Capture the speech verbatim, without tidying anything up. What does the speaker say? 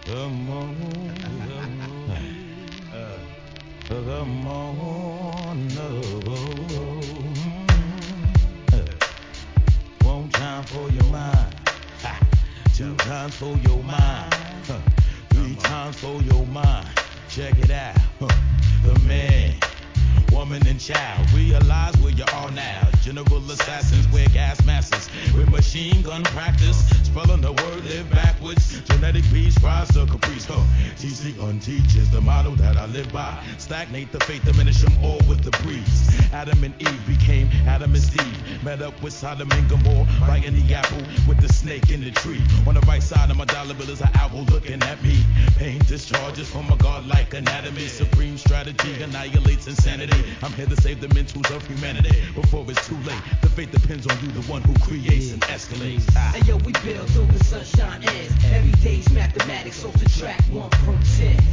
Come on, come on, uh, come on, no. Uh, one time for your mind, ha. Two times for your mind, huh. Three times for your mind. Check it out, huh. The man, woman and child, realize where you are now. General assassins wear gas masks with machine gun practice. Spelling the word live backwards. Genetic beast rise to caprice. Huh. Teach the unteach is the motto that I live by. Stagnate the faith, diminish them all with the breeze. Adam and Eve became Adam and Steve. Met up with Sodom and Gomorrah, biting the apple with the snake in the tree. On the right side of my dollar bill is an owl looking at me. Pain discharges from a godlike anatomy. Supreme strategy annihilates insanity. I'm here to save the mentals of humanity before it's too late. The fate depends on you, the one who creates and escalates. Ah. Hey yo, we build through the